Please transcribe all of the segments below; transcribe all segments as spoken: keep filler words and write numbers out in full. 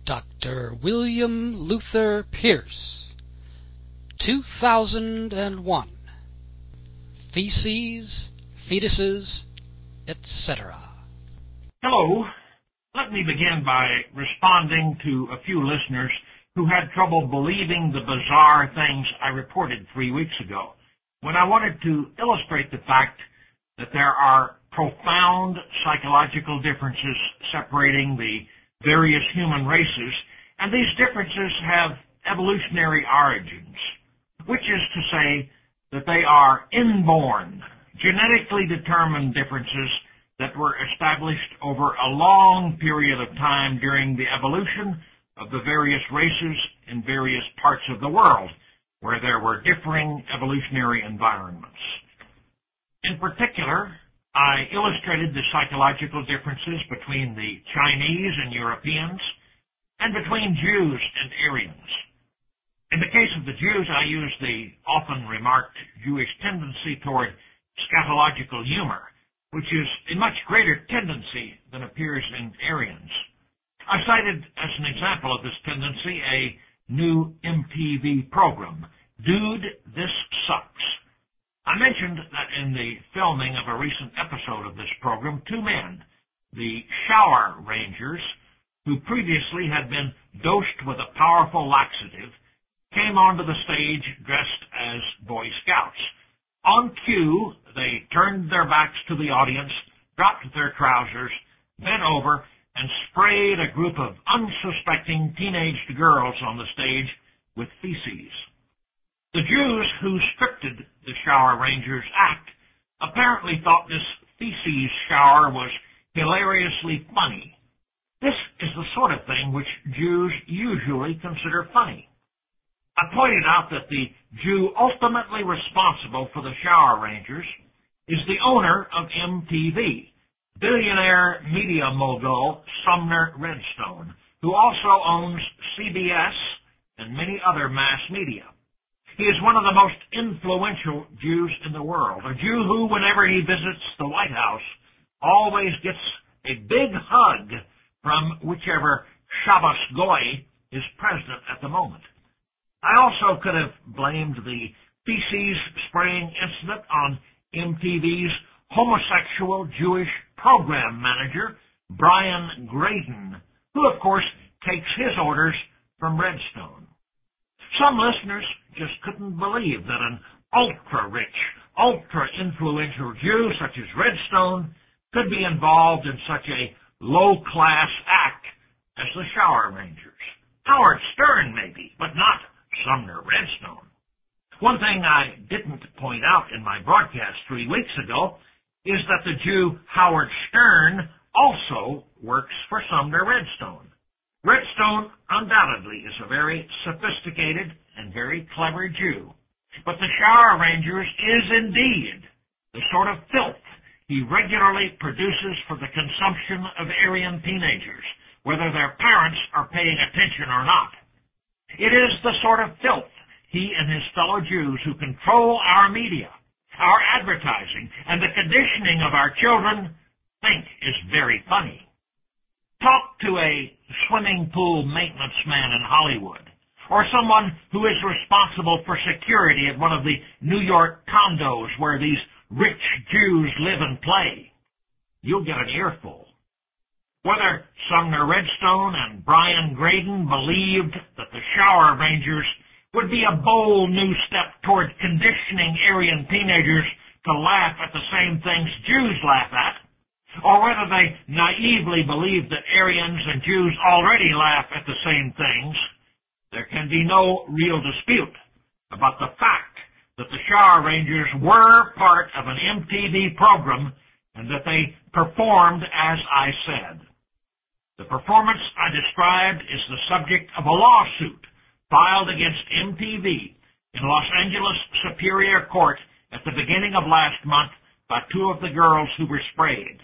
Doctor William Luther Pierce, two thousand one. Feces, fetuses, et cetera. Hello. Let me begin by responding to a few listeners who had trouble believing the bizarre things I reported three weeks ago, when I wanted to illustrate the fact that there are profound psychological differences separating the various human races, and these differences have evolutionary origins, which is to say that they are inborn, genetically determined differences that were established over a long period of time during the evolution of the various races in various parts of the world, where there were differing evolutionary environments. In particular, I illustrated the psychological differences between the Chinese and Europeans, and between Jews and Aryans. In the case of the Jews, I used the often remarked Jewish tendency toward scatological humor, which is a much greater tendency than appears in Aryans. I cited as an example of this tendency a new M T V program, Dude, This Sucks. I mentioned that in the filming of a recent episode of this program, two men, the Shower Rangers, who previously had been dosed with a powerful laxative, came onto the stage dressed as Boy Scouts. On cue, they turned their backs to the audience, dropped their trousers, bent over, and sprayed a group of unsuspecting teenaged girls on the stage with feces. The Jews who scripted the Shower Rangers act apparently thought this feces shower was hilariously funny. This is the sort of thing which Jews usually consider funny. I pointed out that the Jew ultimately responsible for the Shower Rangers is the owner of M T V, billionaire media mogul Sumner Redstone, who also owns C B S and many other mass media. He is one of the most influential Jews in the world, a Jew who, whenever he visits the White House, always gets a big hug from whichever Shabbos Goy is president at the moment. I also could have blamed the feces spraying incident on M T V's homosexual Jewish program manager, Brian Graydon, who, of course, takes his orders from Redstone. Some listeners just couldn't believe that an ultra-rich, ultra-influential Jew such as Redstone could be involved in such a low-class act as the Shower Rangers. Howard Stern, maybe, but not Sumner Redstone. One thing I didn't point out in my broadcast three weeks ago is that the Jew Howard Stern also works for Sumner Redstone. Redstone undoubtedly is a very sophisticated and very clever Jew, but the Shower Rangers is indeed the sort of filth he regularly produces for the consumption of Aryan teenagers, whether their parents are paying attention or not. It is the sort of filth he and his fellow Jews who control our media, our advertising, and the conditioning of our children think is very funny. Talk to a swimming pool maintenance man in Hollywood, or someone who is responsible for security at one of the New York condos where these rich Jews live and play. You'll get an earful. Whether Sumner Redstone and Brian Graydon believed that the Shower Rangers would be a bold new step toward conditioning Aryan teenagers to laugh at the same things Jews laugh at, or whether they naively believed that Aryans and Jews already laugh at the same things, there can be no real dispute about the fact that the Shower Rangers were part of an M T V program and that they performed as I said. The performance I described is the subject of a lawsuit filed against M T V in Los Angeles Superior Court at the beginning of last month by two of the girls who were sprayed.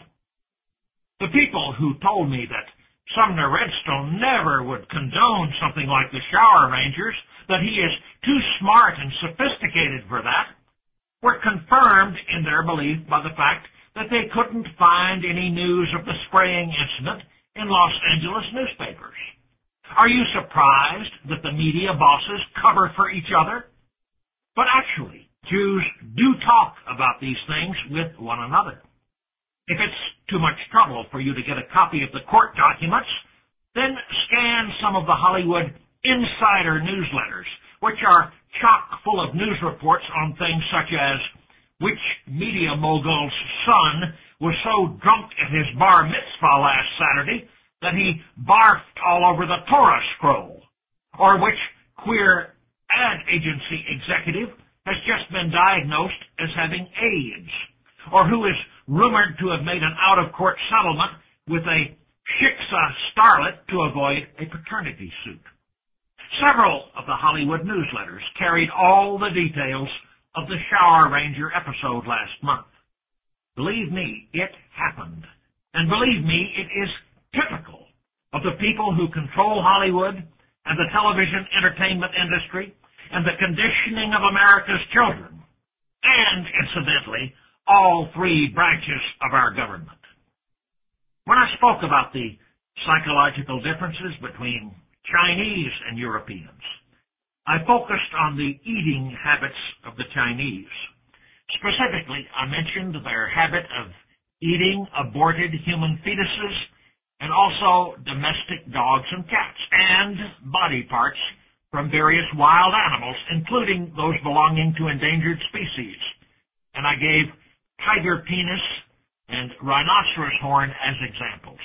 The people who told me that Sumner Redstone never would condone something like the Shower Rangers, that he is too smart and sophisticated for that, were confirmed in their belief by the fact that they couldn't find any news of the spraying incident in Los Angeles newspapers. Are you surprised that the media bosses cover for each other? But actually, Jews do talk about these things with one another. If it's too much trouble for you to get a copy of the court documents, then scan some of the Hollywood insider newsletters, which are chock full of news reports on things such as which media mogul's son was so drunk at his bar mitzvah last Saturday that he barfed all over the Torah scroll, or which queer ad agency executive has just been diagnosed as having AIDS, or who is rumored to have made an out-of-court settlement with a shiksa starlet to avoid a paternity suit. Several of the Hollywood newsletters carried all the details of the Shower Ranger episode last month. Believe me, it happened. And believe me, it is typical of the people who control Hollywood and the television entertainment industry and the conditioning of America's children, and, incidentally, all three branches of our government. When I spoke about the psychological differences between Chinese and Europeans, I focused on the eating habits of the Chinese. Specifically, I mentioned their habit of eating aborted human fetuses and also domestic dogs and cats, and body parts from various wild animals, including those belonging to endangered species. And I gave tiger penis and rhinoceros horn as examples.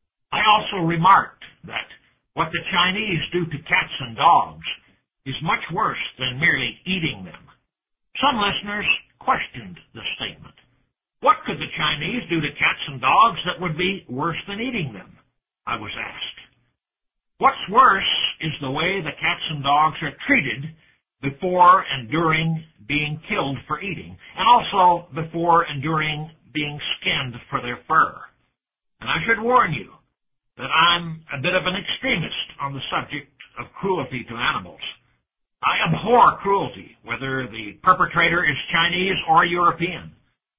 I also remarked that what the Chinese do to cats and dogs is much worse than merely eating them. Some listeners questioned the statement. What could the Chinese do to cats and dogs that would be worse than eating them? I was asked. What's worse is the way the cats and dogs are treated before and during being killed for eating, and also before and during being skinned for their fur. And I should warn you that I'm a bit of an extremist on the subject of cruelty to animals. I abhor cruelty, whether the perpetrator is Chinese or European.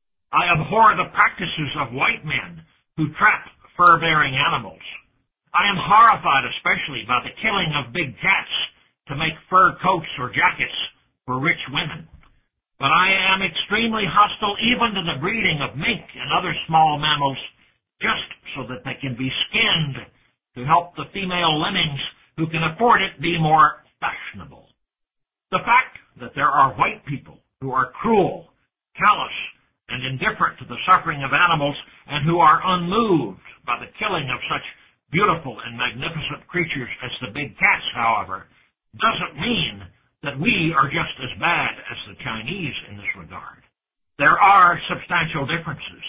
I abhor the practices of white men who trap fur-bearing animals. I am horrified especially by the killing of big cats to make fur coats or jackets for rich women. But I am extremely hostile even to the breeding of mink and other small mammals just so that they can be skinned to help the female lemmings who can afford it be more fashionable. The fact that there are white people who are cruel, callous, and indifferent to the suffering of animals and who are unmoved by the killing of such beautiful and magnificent creatures as the big cats, however, doesn't mean that we are just as bad as the Chinese in this regard. There are substantial differences.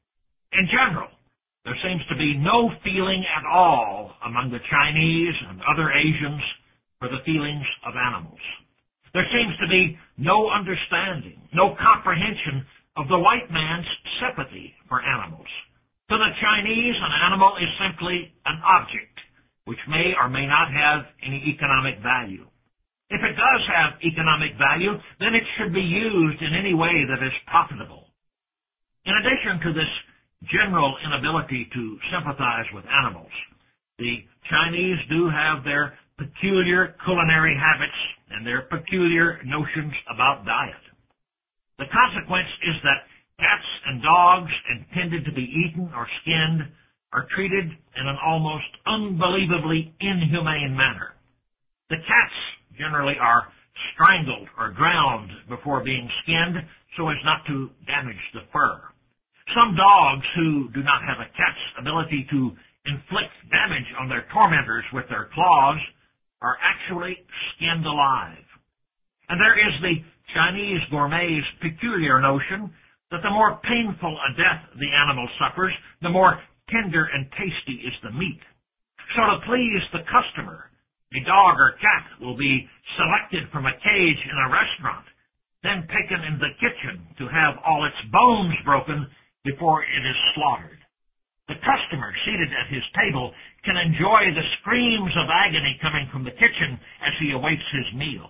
In general, there seems to be no feeling at all among the Chinese and other Asians for the feelings of animals. There seems to be no understanding, no comprehension of the white man's sympathy for animals. To the Chinese, an animal is simply an object, which may or may not have any economic value. If it does have economic value, then it should be used in any way that is profitable. In addition to this general inability to sympathize with animals, the Chinese do have their peculiar culinary habits and their peculiar notions about diet. The consequence is that cats and dogs intended to be eaten or skinned are treated in an almost unbelievably inhumane manner. The cats generally are strangled or drowned before being skinned so as not to damage the fur. Some dogs who do not have a cat's ability to inflict damage on their tormentors with their claws are actually skinned alive. And there is the Chinese gourmet's peculiar notion that the more painful a death the animal suffers, the more tender and tasty is the meat. So to please the customer, a dog or cat will be selected from a cage in a restaurant, then taken in the kitchen to have all its bones broken before it is slaughtered. The customer seated at his table can enjoy the screams of agony coming from the kitchen as he awaits his meal.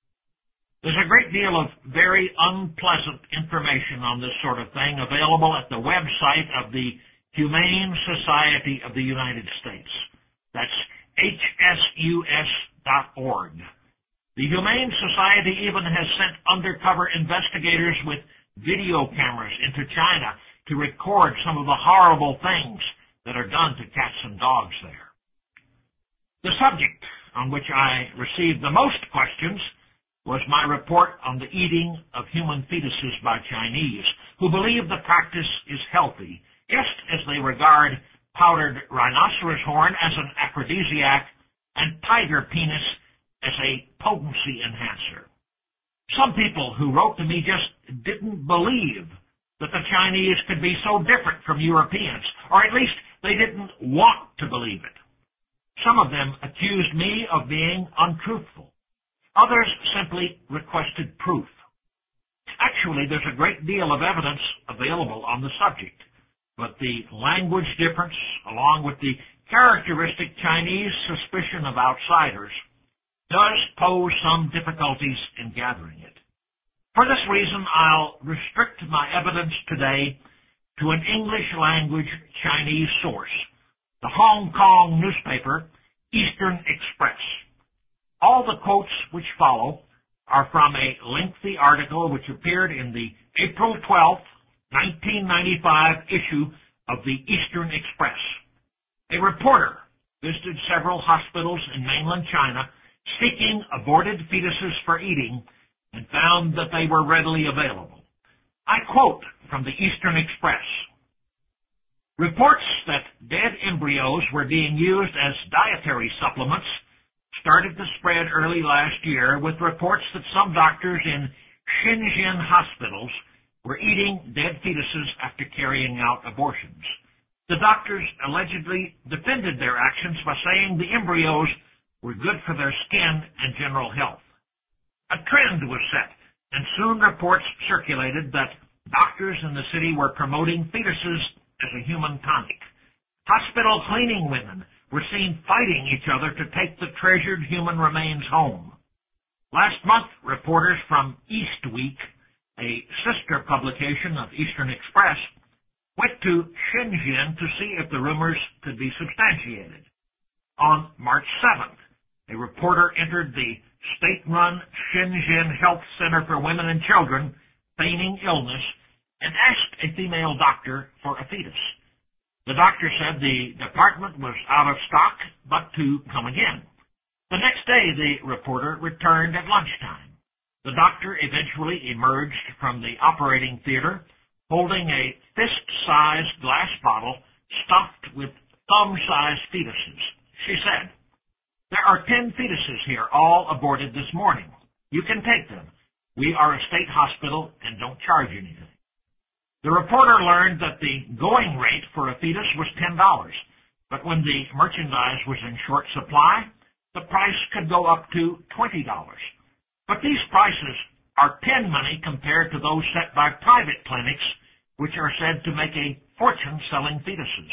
There's a great deal of very unpleasant information on this sort of thing available at the website of the Humane Society of the United States. That's H S U S dot org. The Humane Society even has sent undercover investigators with video cameras into China to record some of the horrible things that are done to cats and dogs there. The subject on which I received the most questions was my report on the eating of human fetuses by Chinese, who believe the practice is healthy, just as they regard powdered rhinoceros horn as an aphrodisiac and tiger penis as a potency enhancer. Some people who wrote to me just didn't believe that the Chinese could be so different from Europeans, or at least they didn't want to believe it. Some of them accused me of being untruthful. Others simply requested proof. Actually, there's a great deal of evidence available on the subject, but the language difference, along with the characteristic Chinese suspicion of outsiders, does pose some difficulties in gathering it. For this reason, I'll restrict my evidence today to an English-language Chinese source, the Hong Kong newspaper Eastern Express. All the quotes which follow are from a lengthy article which appeared in the April twelfth, nineteen ninety-five issue of the Eastern Express. A reporter visited several hospitals in mainland China seeking aborted fetuses for eating and found that they were readily available. I quote from the Eastern Express. Reports that dead embryos were being used as dietary supplements started to spread early last year, with reports that some doctors in Shenzhen hospitals were eating dead fetuses after carrying out abortions. The doctors allegedly defended their actions by saying the embryos were good for their skin and general health. A trend was set, and soon reports circulated that doctors in the city were promoting fetuses as a human tonic. Hospital cleaning women were seen fighting each other to take the treasured human remains home. Last month, reporters from East Week, a sister publication of Eastern Express, went to Shenzhen to see if the rumors could be substantiated. On March seventh, a reporter entered the state-run Shenzhen Health Center for Women and Children, feigning illness, and asked a female doctor for a fetus. The doctor said the department was out of stock, but to come again. The next day, the reporter returned at lunchtime. The doctor eventually emerged from the operating theater holding a fist-sized glass bottle stuffed with thumb-sized fetuses. She said, "There are ten fetuses here, all aborted this morning. You can take them. We are a state hospital and don't charge anything." The reporter learned that the going rate for a fetus was ten dollars, but when the merchandise was in short supply, the price could go up to twenty dollars. But these prices are pin money compared to those set by private clinics, which are said to make a fortune selling fetuses.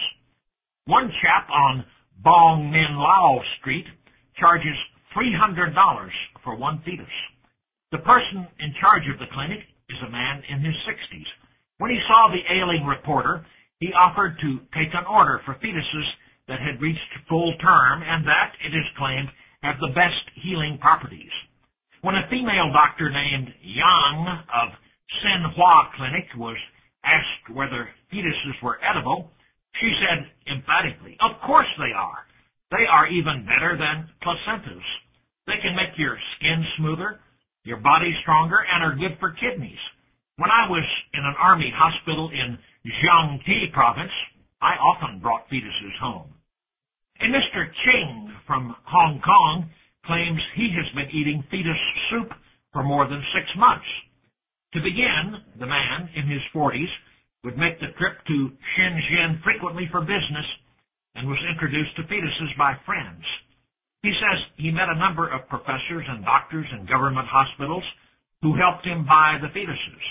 One chap on Bong Min Lao Street charges three hundred dollars for one fetus. The person in charge of the clinic is a man in his sixties. When he saw the ailing reporter, he offered to take an order for fetuses that had reached full term and that, it is claimed, have the best healing properties. When a female doctor named Yang of Sinhua Clinic was asked whether fetuses were edible, she said emphatically, "Of course they are. They are even better than placentas. They can make your skin smoother, your body stronger, and are good for kidneys. When I was in an army hospital in Jiangxi province, I often brought fetuses home." And Mister Ching from Hong Kong claims he has been eating fetus soup for more than six months. To begin, the man in his forties would make the trip to Shenzhen frequently for business and was introduced to fetuses by friends. He says he met a number of professors and doctors in government hospitals who helped him buy the fetuses.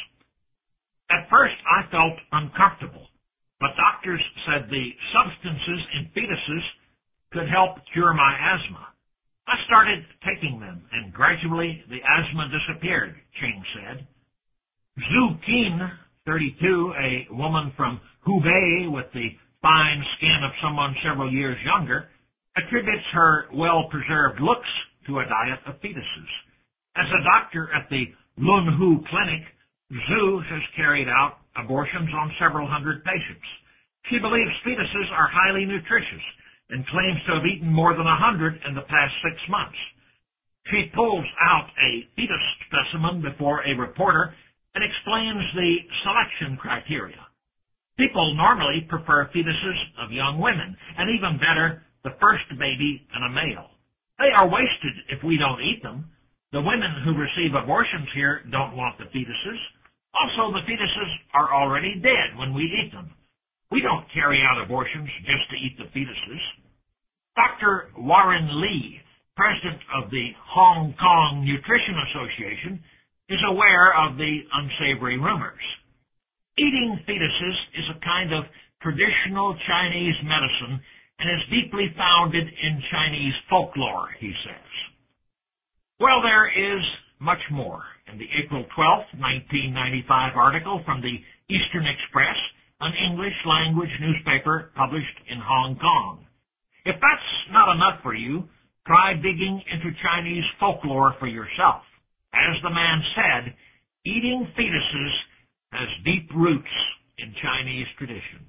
At first, I felt uncomfortable, but doctors said the substances in fetuses could help cure my asthma. I started taking them, and gradually the asthma disappeared, Ching said. Zhu Qin, thirty-two, a woman from Hubei with the fine skin of someone several years younger, attributes her well-preserved looks to a diet of fetuses. As a doctor at the Lunhu Clinic, Zhu has carried out abortions on several hundred patients. She believes fetuses are highly nutritious and claims to have eaten more than a hundred in the past six months. She pulls out a fetus specimen before a reporter and explains the selection criteria. People normally prefer fetuses of young women, and even better, the first baby and a male. They are wasted if we don't eat them. The women who receive abortions here don't want the fetuses. Also, the fetuses are already dead when we eat them. We don't carry out abortions just to eat the fetuses. Doctor Warren Lee, president of the Hong Kong Nutrition Association, is aware of the unsavory rumors. Eating fetuses is a kind of traditional Chinese medicine and is deeply founded in Chinese folklore, he says. Well, there is much more in the April twelfth, nineteen ninety-five article from the Eastern Express, an English-language newspaper published in Hong Kong. If that's not enough for you, try digging into Chinese folklore for yourself. As the man said, eating fetuses has deep roots in Chinese tradition.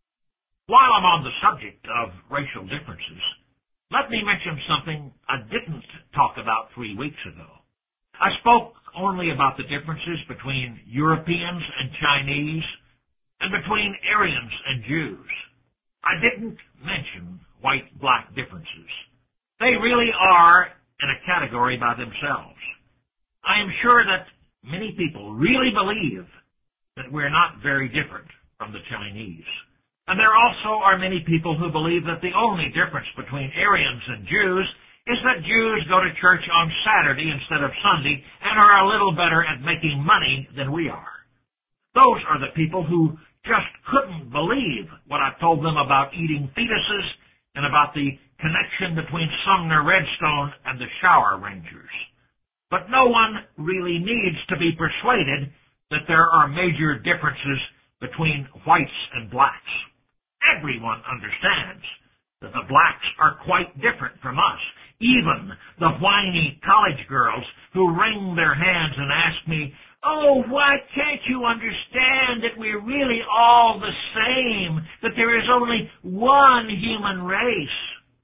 While I'm on the subject of racial differences, let me mention something I didn't talk about three weeks ago. I spoke only about the differences between Europeans and Chinese and between Aryans and Jews. I didn't mention white-black differences. They really are in a category by themselves. I am sure that many people really believe that we're not very different from the Chinese. And there also are many people who believe that the only difference between Aryans and Jews is that Jews go to church on Saturday instead of Sunday and are a little better at making money than we are. Those are the people who just couldn't believe what I told them about eating fetuses and about the connection between Sumner Redstone and the Shower Rangers. But no one really needs to be persuaded that there are major differences between whites and blacks. Everyone understands that the blacks are quite different from us. Even the whiny college girls who wring their hands and ask me, "Oh, why can't you understand that we're really all the same, that there is only one human race?"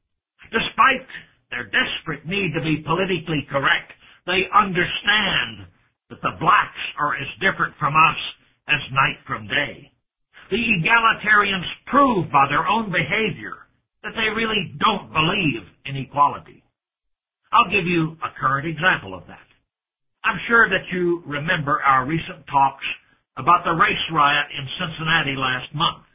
Despite their desperate need to be politically correct, they understand that the blacks are as different from us as night from day. The egalitarians prove by their own behavior that they really don't believe in equality. I'll give you a current example of that. I'm sure that you remember our recent talks about the race riot in Cincinnati last month.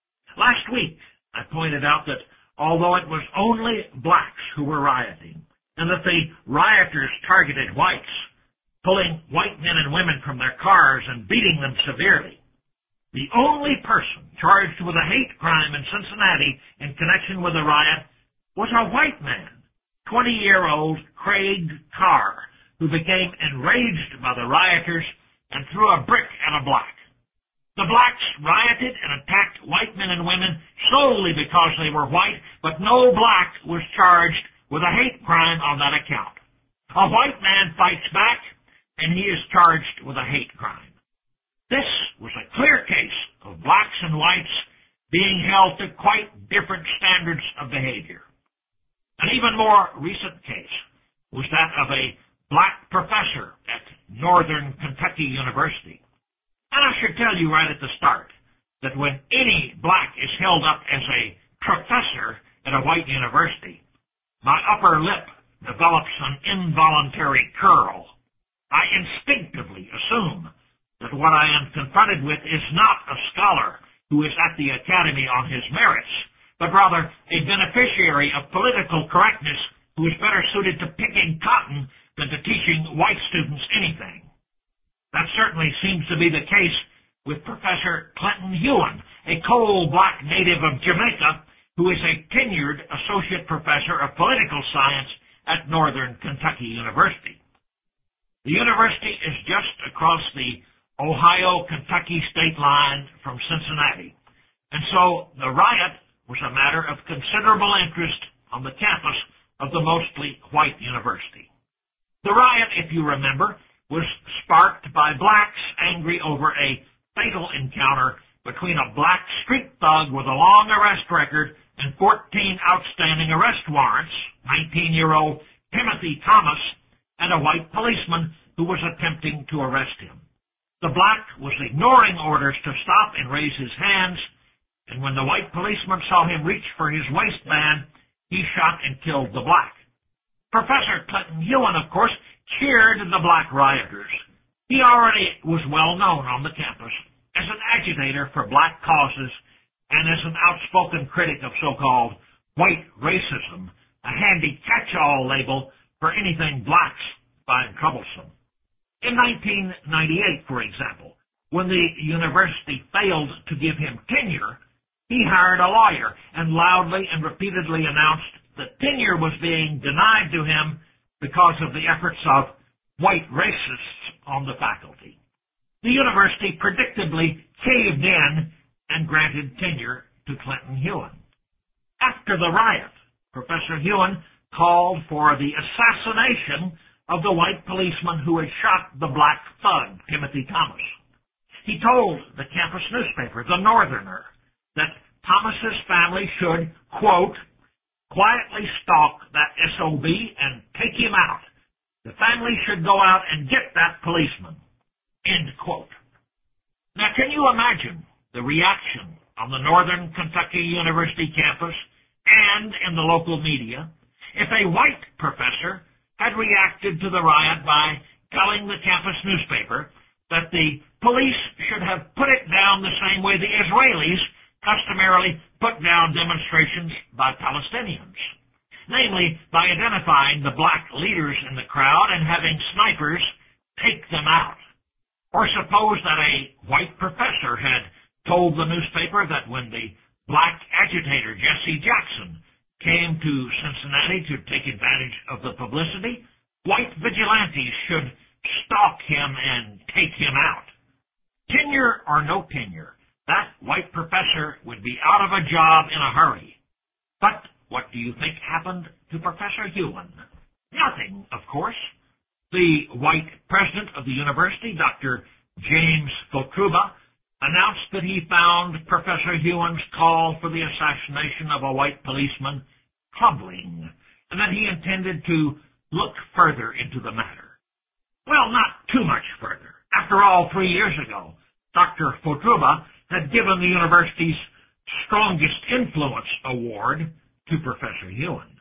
Last week, I pointed out that although it was only blacks who were rioting, and that the rioters targeted whites, pulling white men and women from their cars and beating them severely, the only person charged with a hate crime in Cincinnati in connection with the riot was a white man, twenty-year-old Craig Carr, who became enraged by the rioters and threw a brick at a black. The blacks rioted and attacked white men and women solely because they were white, but no black was charged with a hate crime on that account. A white man fights back, and he is charged with a hate crime. This was a clear case of blacks and whites being held to quite different standards of behavior. An even more recent case was that of a black professor at Northern Kentucky University. And I should tell you right at the start that when any black is held up as a professor at a white university, my upper lip develops an involuntary curl. I instinctively assume that what I am confronted with is not a scholar who is at the academy on his merits, but rather a beneficiary of political correctness who is better suited to picking cotton than to teaching white students anything. That certainly seems to be the case with Professor Clinton Hewan, a coal-black native of Jamaica who is a tenured associate professor of political science at Northern Kentucky University. The university is just across the Ohio-Kentucky state line from Cincinnati, and so the riot was a matter of considerable interest on the campus of the mostly white university. The riot, if you remember, was sparked by blacks angry over a fatal encounter between a black street thug with a long arrest record and fourteen outstanding arrest warrants, nineteen-year-old Timothy Thomas, and a white policeman who was attempting to arrest him. The black was ignoring orders to stop and raise his hands, and when the white policeman saw him reach for his waistband, he shot and killed the black. Professor Clinton Hewan, of course, cheered the black rioters. He already was well known on the campus as an agitator for black causes and as an outspoken critic of so-called white racism, a handy catch-all label for anything blacks find troublesome. In nineteen ninety-eight, for example, when the university failed to give him tenure, he hired a lawyer and loudly and repeatedly announced that tenure was being denied to him because of the efforts of white racists on the faculty. The university predictably caved in and granted tenure to Clinton Hewan. After the riot, Professor Hewan called for the assassination of the white policeman who had shot the black thug, Timothy Thomas. He told the campus newspaper, The Northerner, that Thomas's family should, quote, quietly stalk that S O B and take him out. The family should go out and get that policeman, end quote. Now, can you imagine the reaction on the Northern Kentucky University campus and in the local media if a white professor had reacted to the riot by telling the campus newspaper that the police should have put it down the same way the Israelis customarily put down demonstrations by Palestinians, namely by identifying the black leaders in the crowd and having snipers take them out. Or suppose that a white professor had told the newspaper that when the black agitator Jesse Jackson came to Cincinnati to take advantage of the publicity, white vigilantes should stalk him and take him out. Tenure or no tenure, that white professor would be out of a job in a hurry. But what do you think happened to Professor Hewan? Nothing, of course. The white president of the university, Doctor James Fotruba, announced that he found Professor Hewan's call for the assassination of a white policeman troubling, and that he intended to look further into the matter. Well, not too much further. After all, three years ago, Doctor Fotruba had given the university's Strongest Influence Award to Professor Hewan.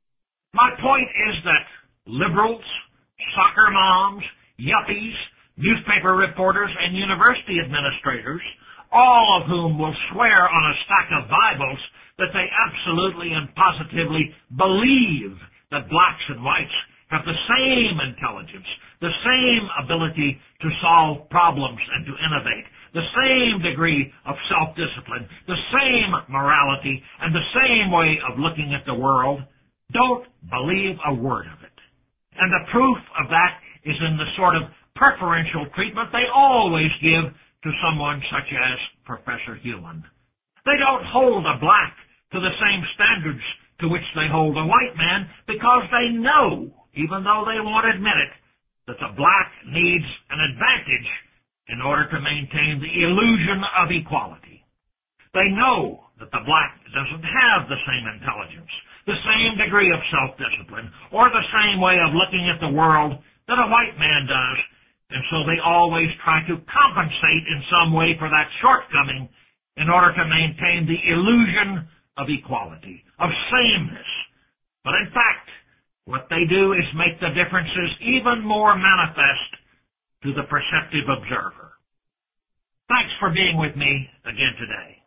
My point is that liberals, soccer moms, yuppies, newspaper reporters, and university administrators, all of whom will swear on a stack of Bibles that they absolutely and positively believe that blacks and whites have the same intelligence, the same ability to solve problems and to innovate, the same degree of self-discipline, the same morality, and the same way of looking at the world, don't believe a word of it. And the proof of that is in the sort of preferential treatment they always give to someone such as Professor Hewan. They don't hold a black to the same standards to which they hold a white man because they know, even though they won't admit it, that the black needs an advantage in order to maintain the illusion of equality. They know that the black doesn't have the same intelligence, the same degree of self-discipline, or the same way of looking at the world that a white man does, and so they always try to compensate in some way for that shortcoming in order to maintain the illusion of equality, of sameness. But in fact, what they do is make the differences even more manifest to the perceptive observer. Thanks for being with me again today.